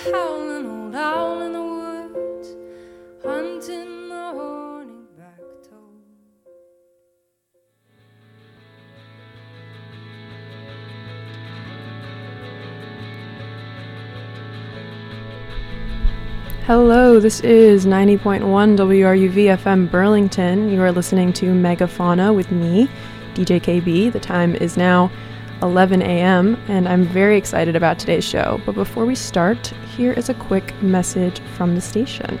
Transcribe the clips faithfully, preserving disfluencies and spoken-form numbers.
howling old owl in the woods, hunting the horny-back toad. Hello, this is ninety point one W R U V F M Burlington. You are listening to Megafauna with me, D J K B. The time is now eleven a.m. and I'm very excited about today's show. But before we start, here is a quick message from the station.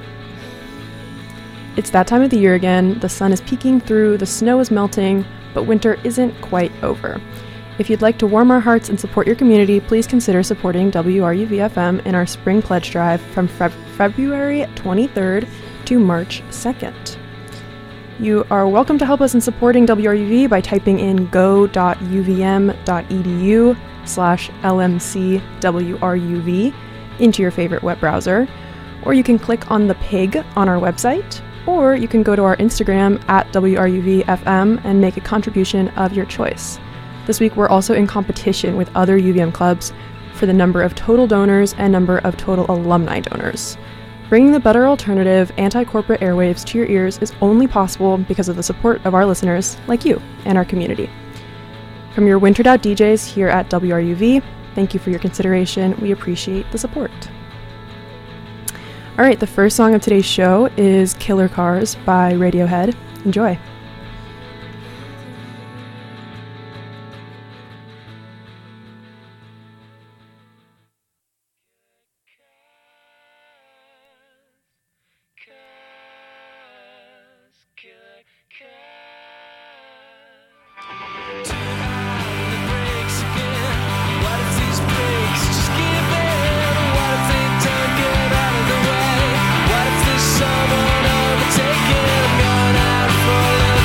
It's that time of the year again. The sun is peeking through, the snow is melting, but winter isn't quite over. If you'd like to warm our hearts and support your community, please consider supporting W R U V F M in our spring pledge drive from Fe- February twenty-third to March second. You are welcome to help us in supporting W R U V by typing in go.uvm.edu slash lmcwruv into your favorite web browser, or you can click on the pig on our website, or you can go to our Instagram at W R U V F M and make a contribution of your choice. This week, we're also in competition with other U V M clubs for the number of total donors and number of total alumni donors. Bringing the better alternative, anti-corporate airwaves to your ears is only possible because of the support of our listeners like you and our community. From your wintered out D Js here at W R U V, thank you for your consideration. We appreciate the support. All right, the first song of today's show is Killer Cars by Radiohead. Enjoy. Someone overtaken, I'm going out for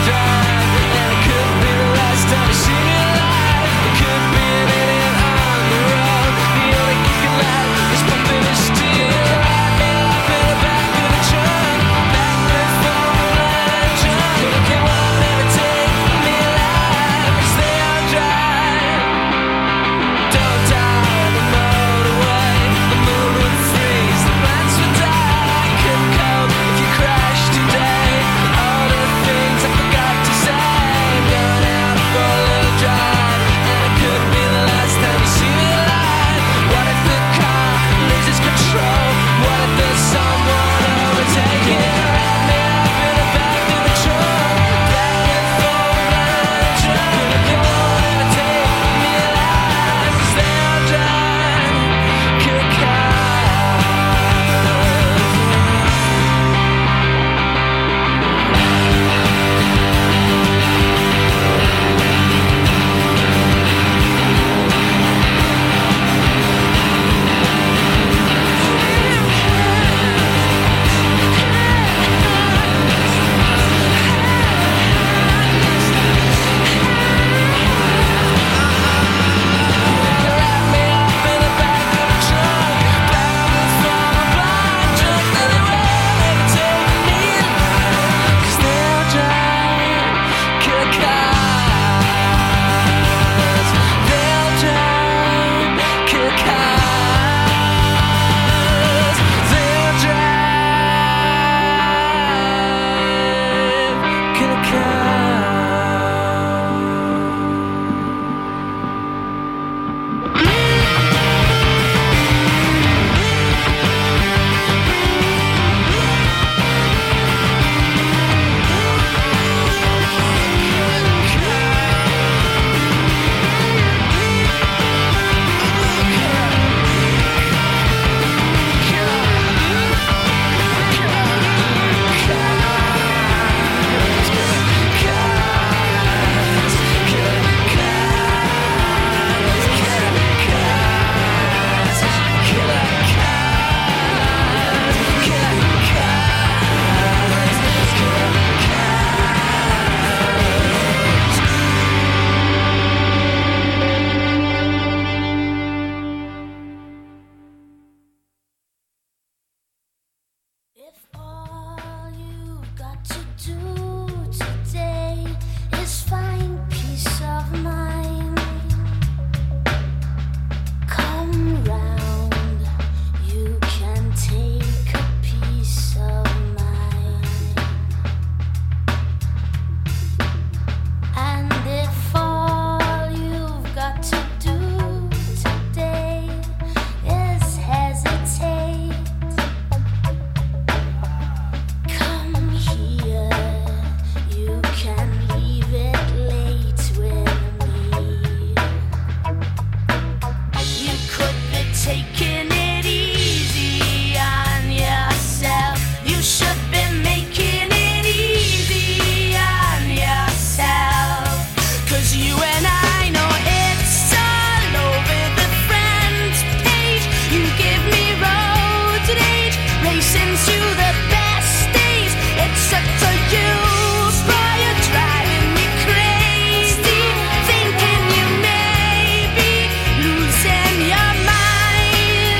taking it easy on yourself. You should be making it easy on yourself. Cause you and I know it's all over the friends page. You give me roads and age, racing to the best days. It's such a use, boy, you're driving me crazy. Thinking you may be losing your mind.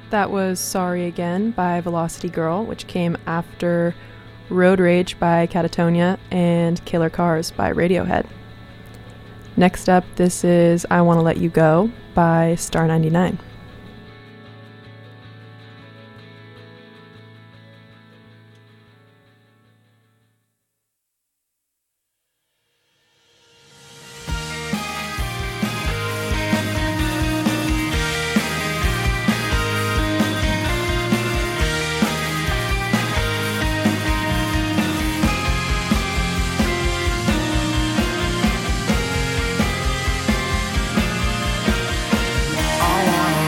That was Sorry Again by Velocity Girl, which came after Road Rage by Catatonia and Killer Cars by Radiohead. Next up, this is I Wanna Let You Go by Star ninety-nine. I wanna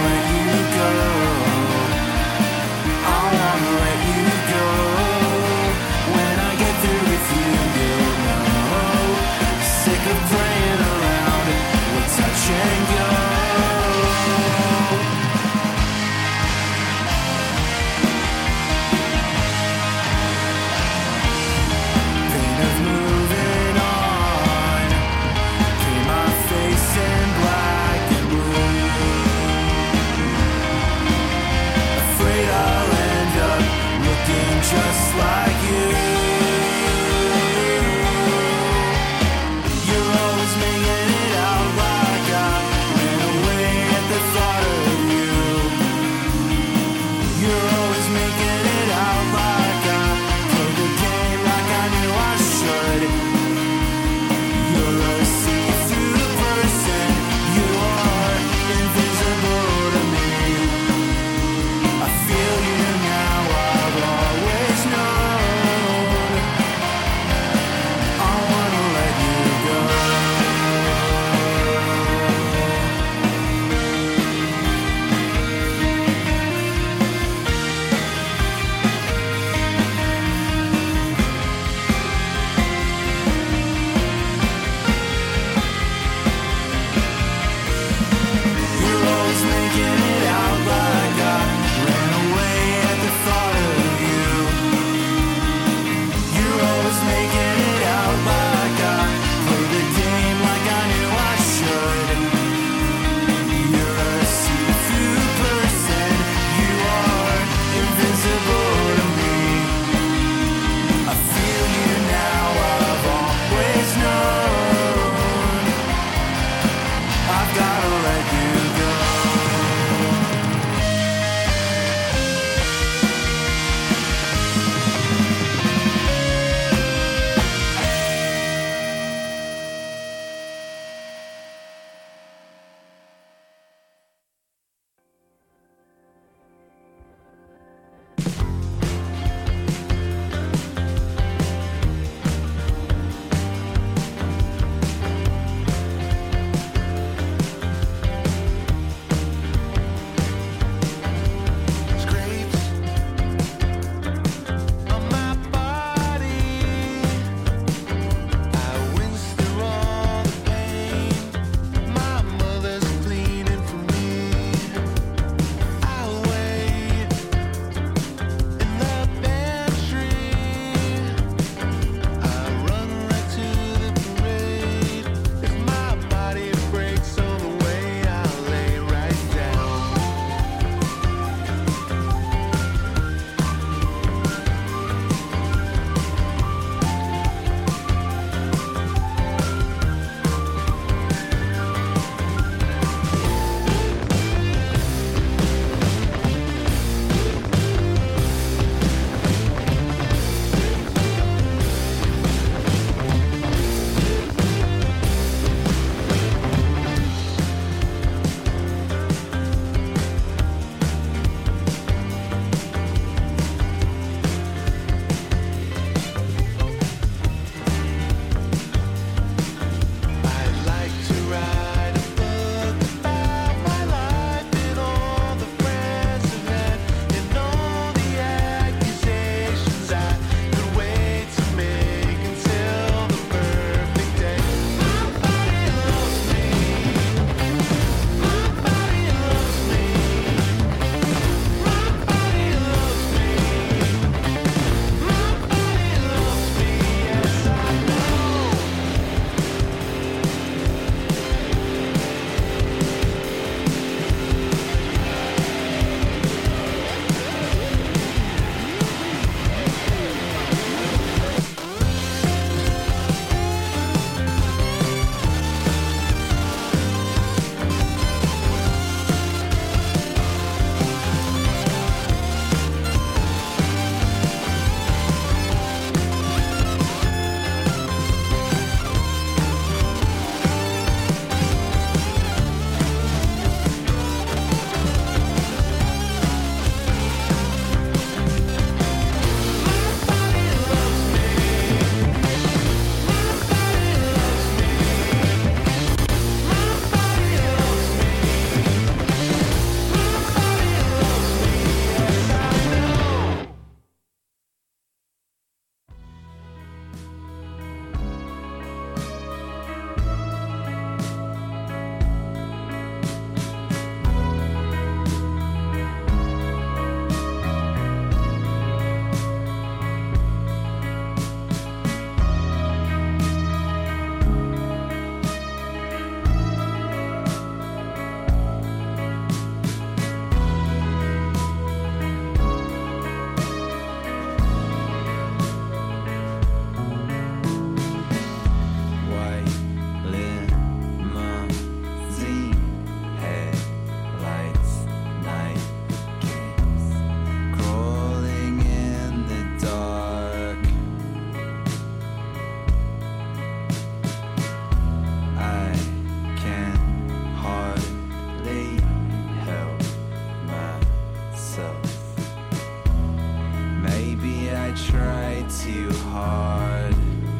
hard.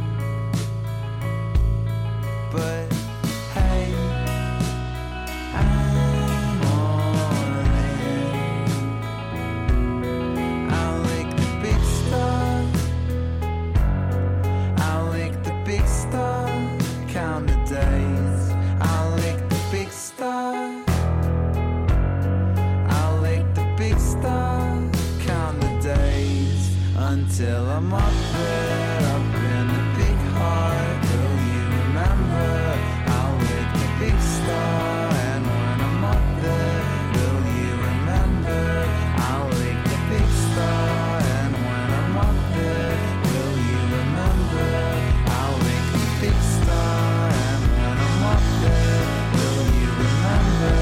But hey, I'm all in. I'll lick the big star. I'll lick the big star. Count the days. I'll lick the big star. I'll lick the big star. Count the days until I'm up there, up in the big heart. Will you remember? I'll lick the big star, and when I'm up there, will you remember? I'll lick the big star, and when I'm up there, will you remember? I'll lick the big star, and when I'm up there, will you remember?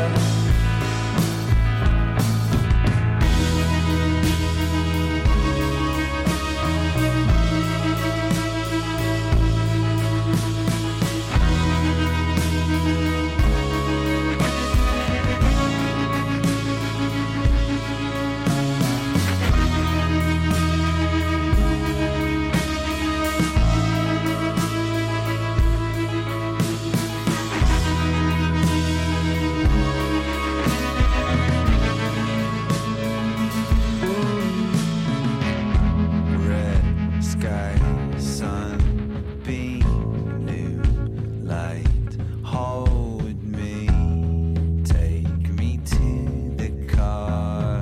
Red sky, sunbeam, new light. Hold me, take me to the car.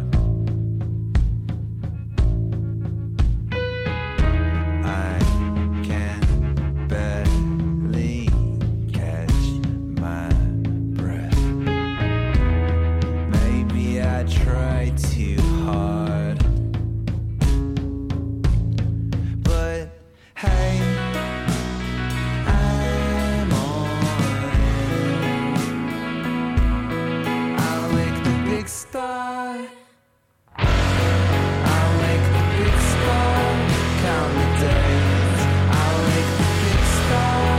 I can barely catch my breath. Maybe I try too hard. But hey, I'm all in. I'll lick the big star. I'll lick the big star. Count the days. I'll lick the big star.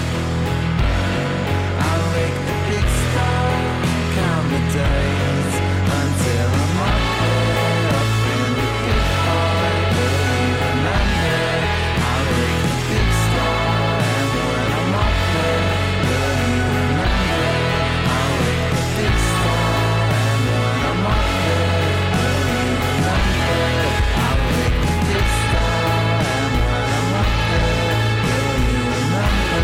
I'll lick the big star. Count the days until I'm up there, up in the big heart. Will you remember? I'll lick the big star, and when I'm up there, will you remember? I'll lick the big star, and when I'm up there, will you remember? I'll lick the big star, and when I'm up there, will you remember?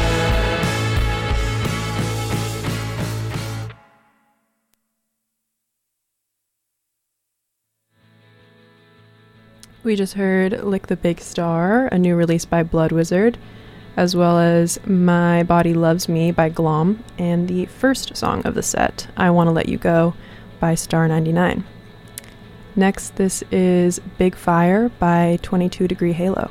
We just heard Lick the Big Star, a new release by Blood Wizard, as well as My Body Loves Me by Glom, and the first song of the set, I Want to Let You Go by Star ninety-nine. Next, this is Big Fire by twenty-two Degree Halo.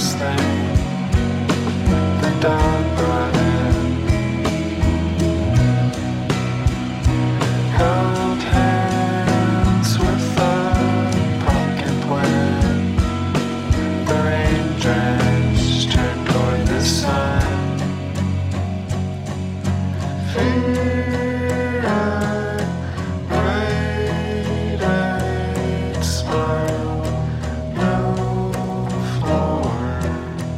first thing the dog brought in. Held hands with a pumpkin plant. The raindrops turned toward the sun. Fair-eyed, bright-eyed smile, no floor.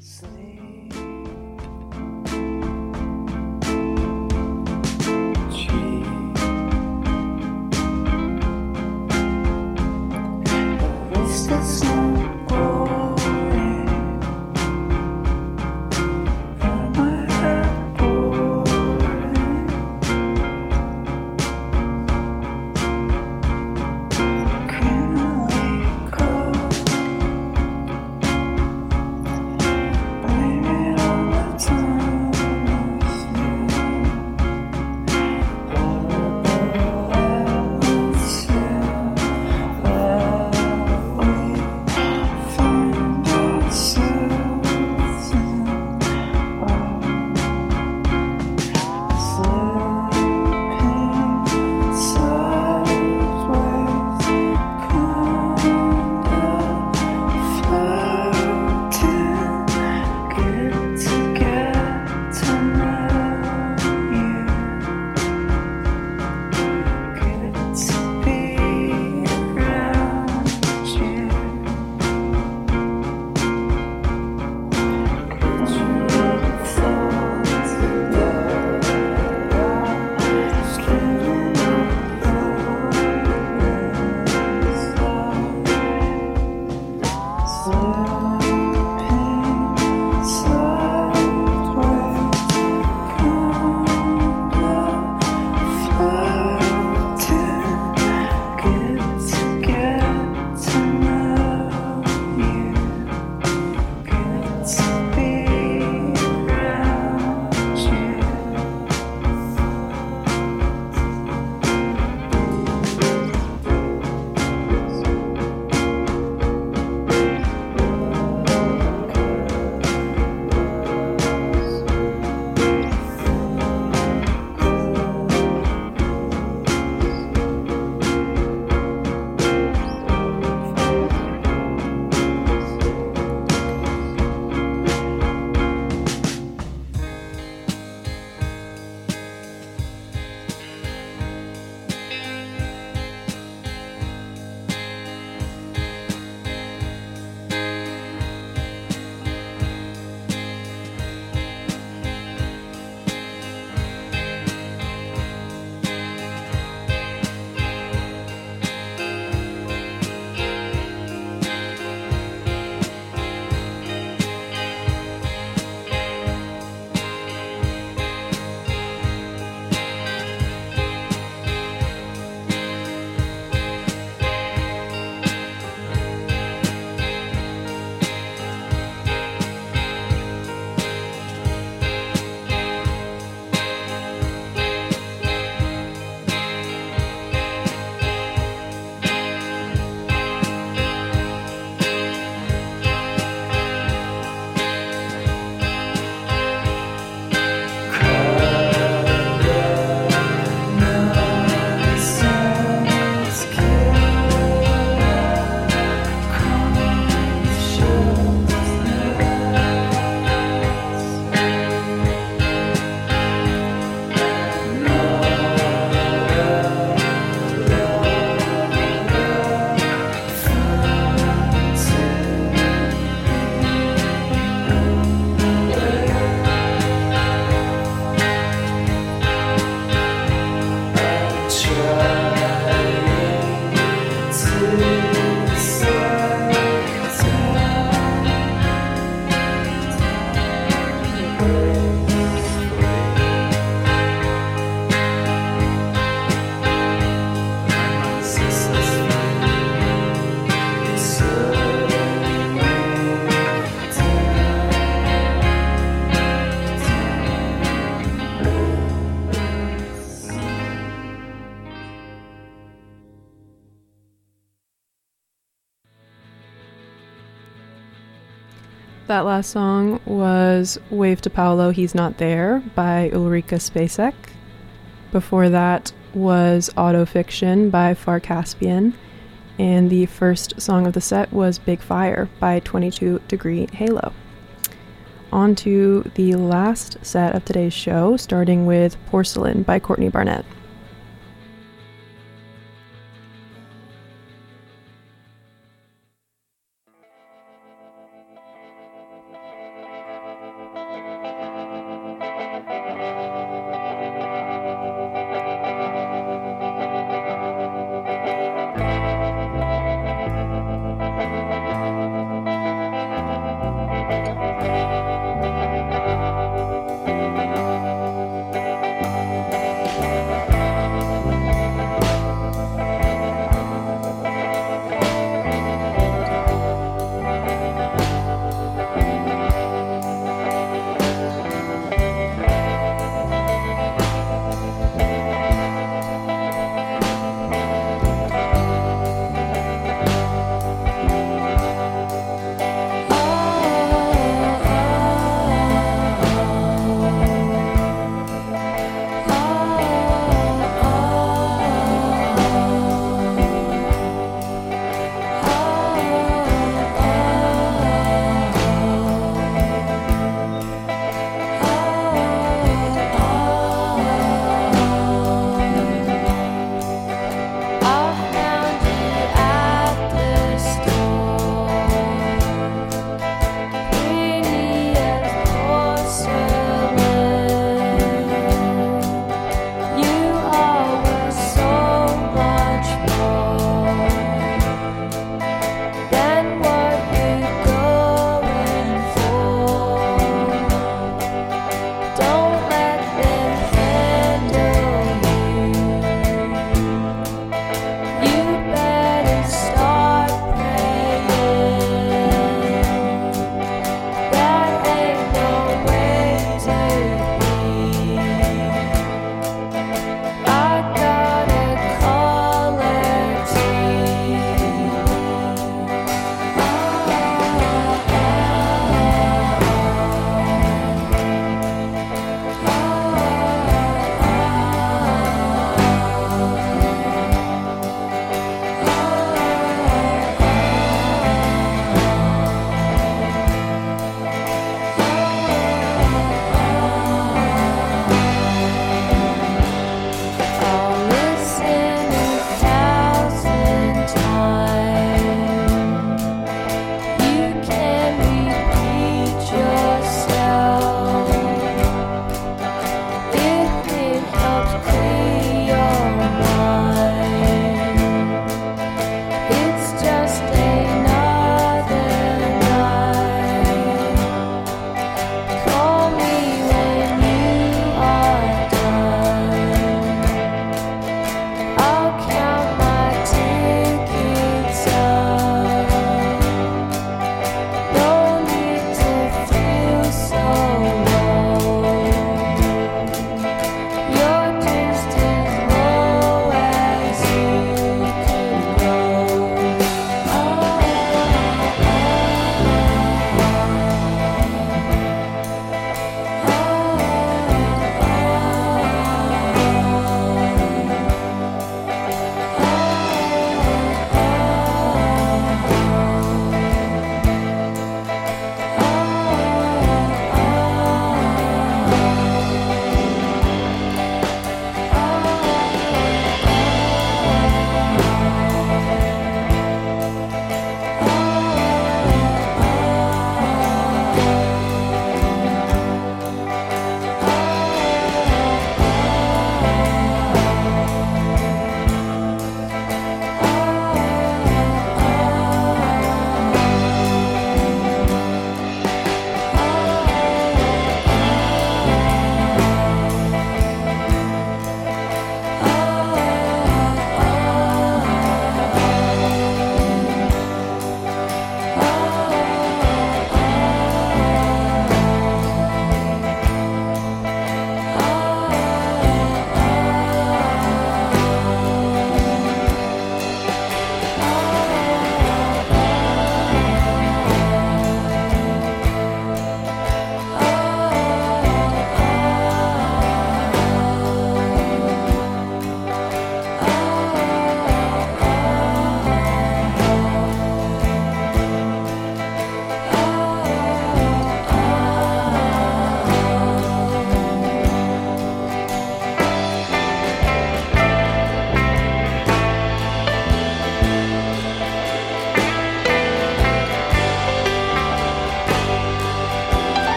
That last song was Wave to Paolo, He's Not There by Ulrika Spacek. Before that was Autofiction by Far Caspian. And the first song of the set was Big Fire by twenty-two Degree Halo. On to the last set of today's show, starting with Porcelain by Courtney Barnett.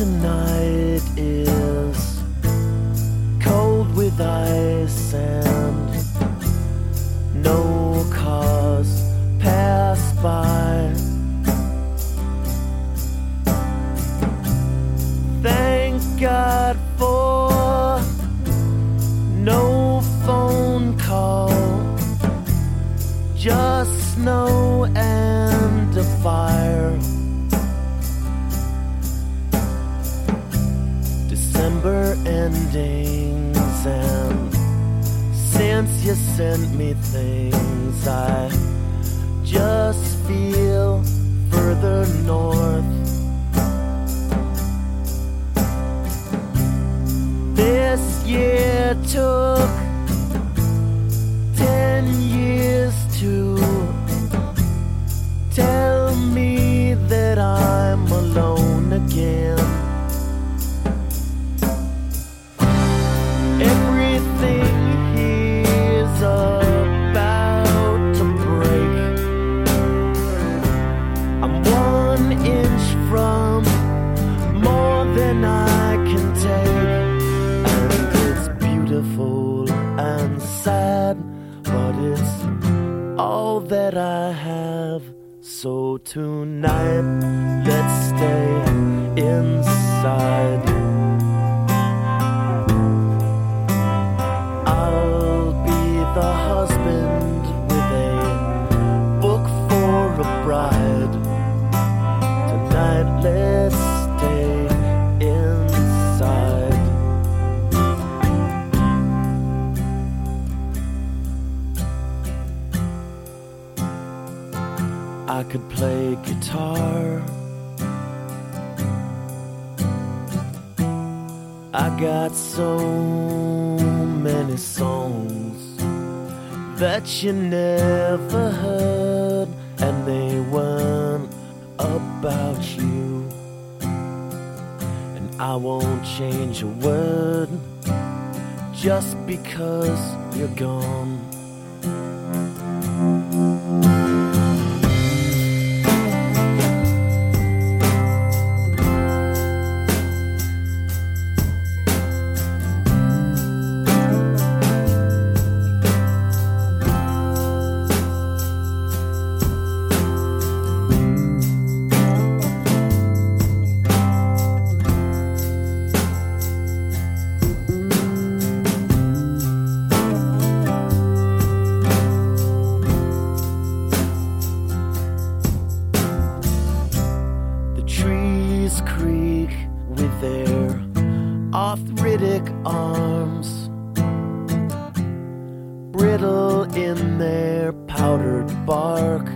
tonight is cold with ice and no cars pass by. Thank God for no phone call, just snow and a fire. December endings, and since you sent me things, I just feel further north. This year took ten years to tell me that I'm alone again. Everything here's about to break. I'm one inch from more than I can take. And it's beautiful and sad, but it's all that I have. So tonight, let's stay inside. I'll be the husband with a book for a bride. Tonight, let's stay inside. I could play guitar. I got so many songs that you never heard, and they weren't about you. And I won't change a word just because you're gone. Arms, brittle in their powdered bark,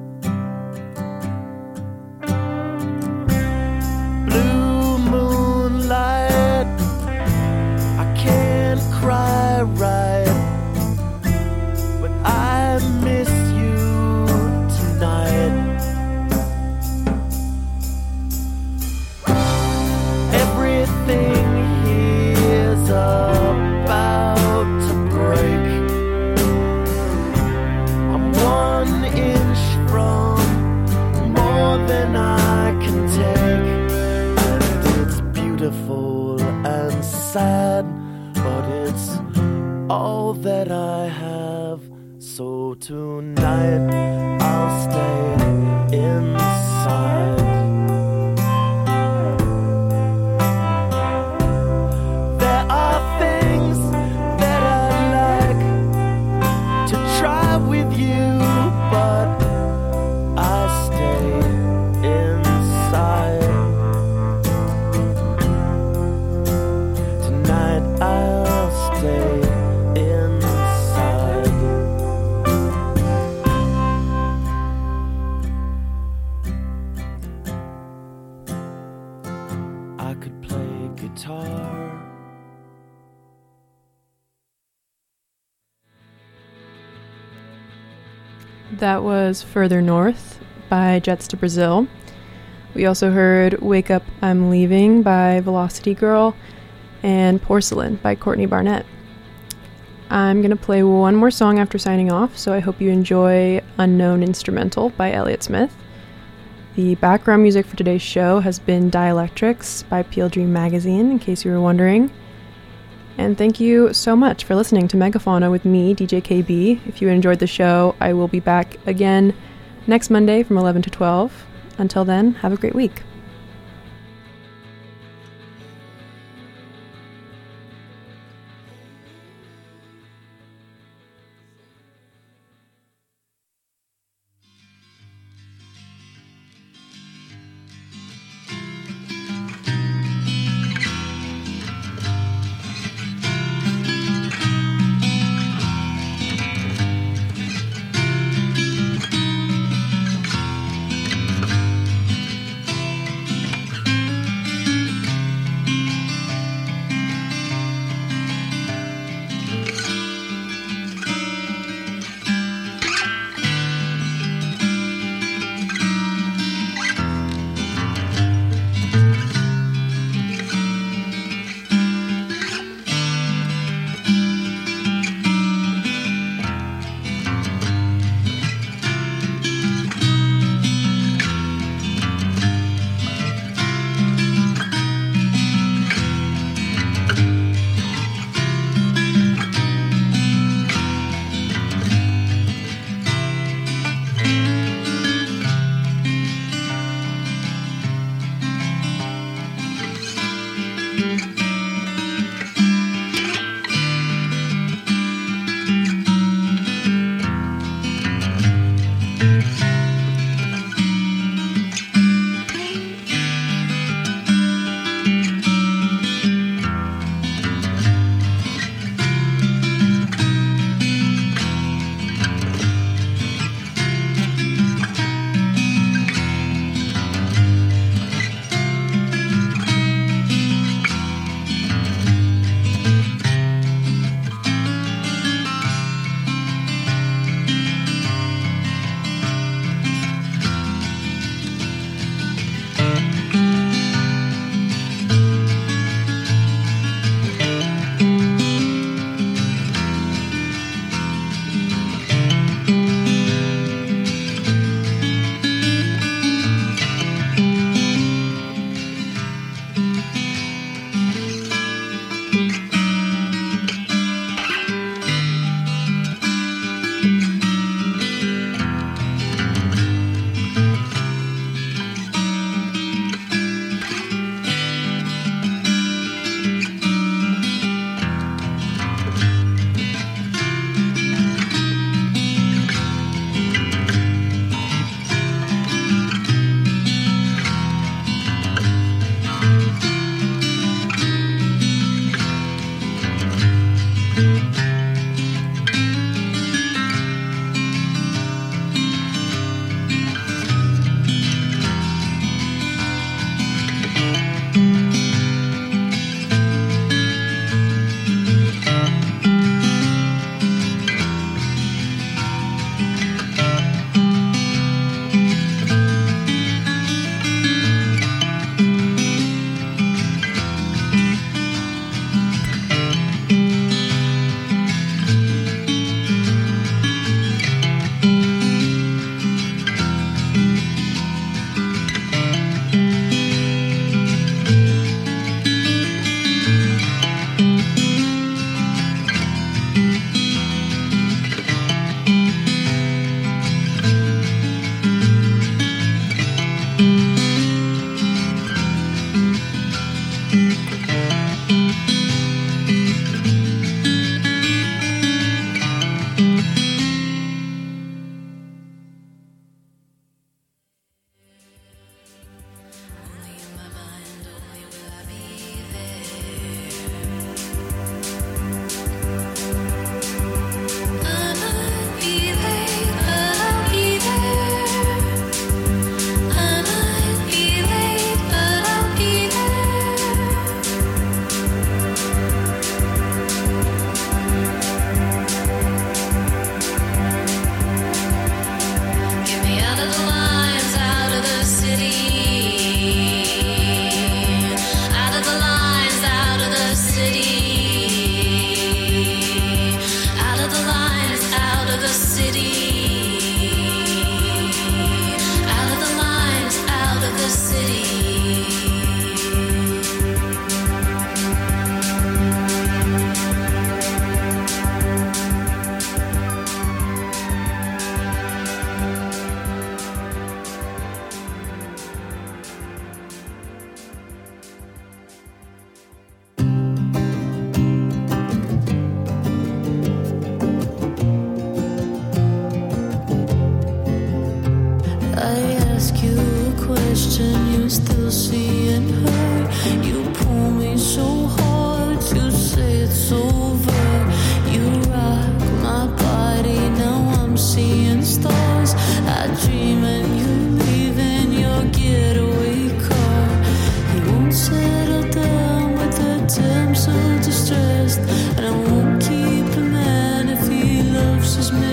blue moonlight. I can't cry right, but I miss you tonight. Everything about to break. I'm one inch from more than I can take. And it's beautiful and sad, but it's all that I have. So tonight I'll stay inside. That was Further North by Jets to Brazil. We also heard Wake Up, I'm Leaving by Velocity Girl and Porcelain by Courtney Barnett. I'm going to play one more song after signing off, so I hope you enjoy Unknown Instrumental by Elliott Smith. The background music for today's show has been Dielectrics by Peel Dream Magazine, in case you were wondering. And thank you so much for listening to Megafauna with me, D J K B. If you enjoyed the show, I will be back again next Monday from eleven to twelve. Until then, have a great week.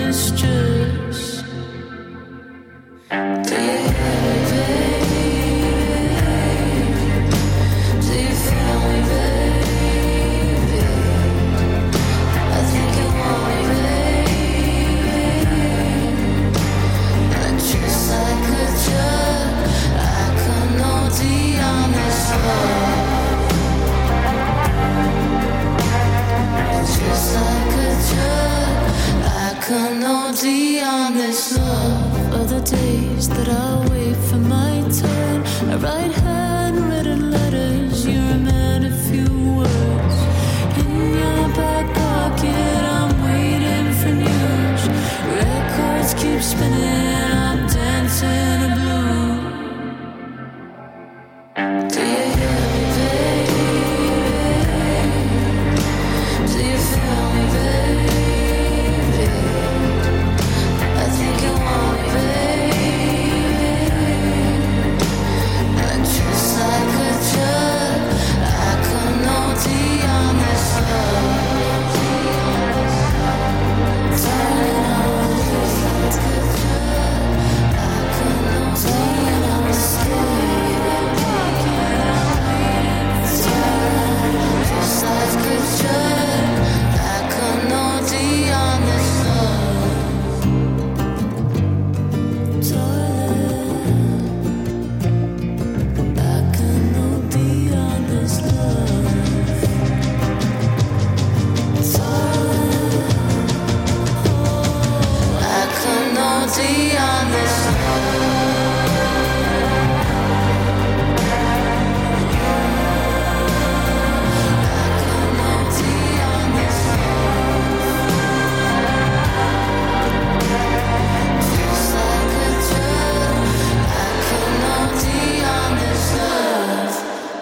mistress. Do you hear me, baby? Do you feel me, baby? I think you want me, baby. And just like a drug, I can O D on this love. Just like a drug, I can O D on this love. Other days that I wait for my turn, I write handwritten letters, you remind a few words. In your back pocket, I'm waiting for news. Records keep spinning, I'm dancing in blue. Do you hear me, baby? Do you feel me, baby? I think you want me, baby. And just like a drug, I can O D on this love. Turning on this like a drug, I can O D on this love. Just like a drug, I can O D on this love. Darling, I can O D on this love. Darling, I can O D on this just like a drug, I can O D on this love.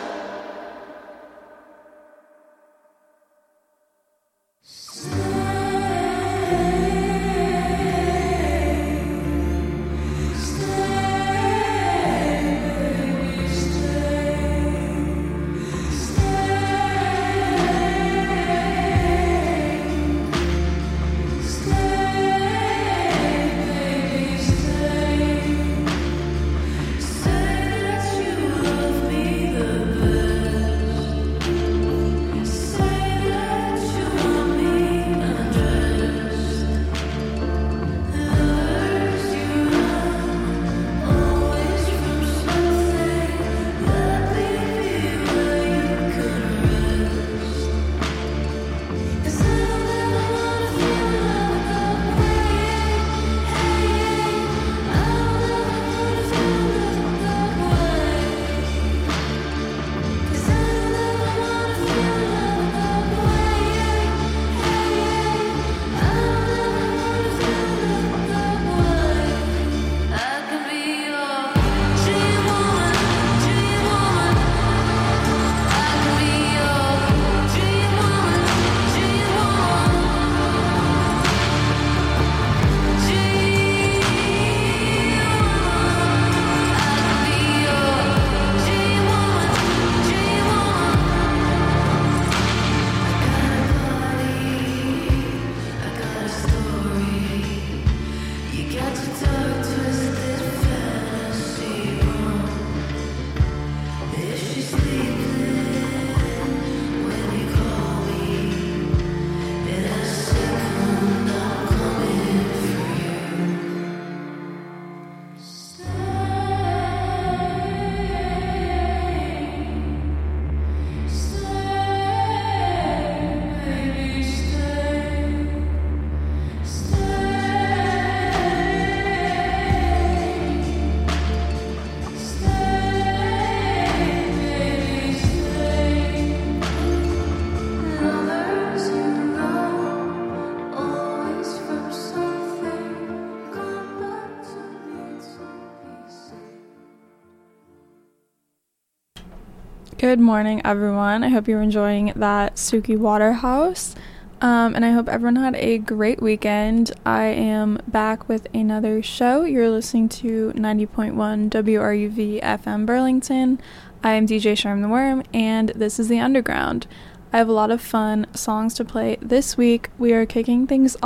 Good morning, everyone. I hope you're enjoying that Suki Waterhouse. Um, and I hope everyone had a great weekend. I am back with another show. You're listening to ninety point one W R U V F M Burlington. I am D J Sharm the Worm, and this is The Underground. I have a lot of fun songs to play this week. We are kicking things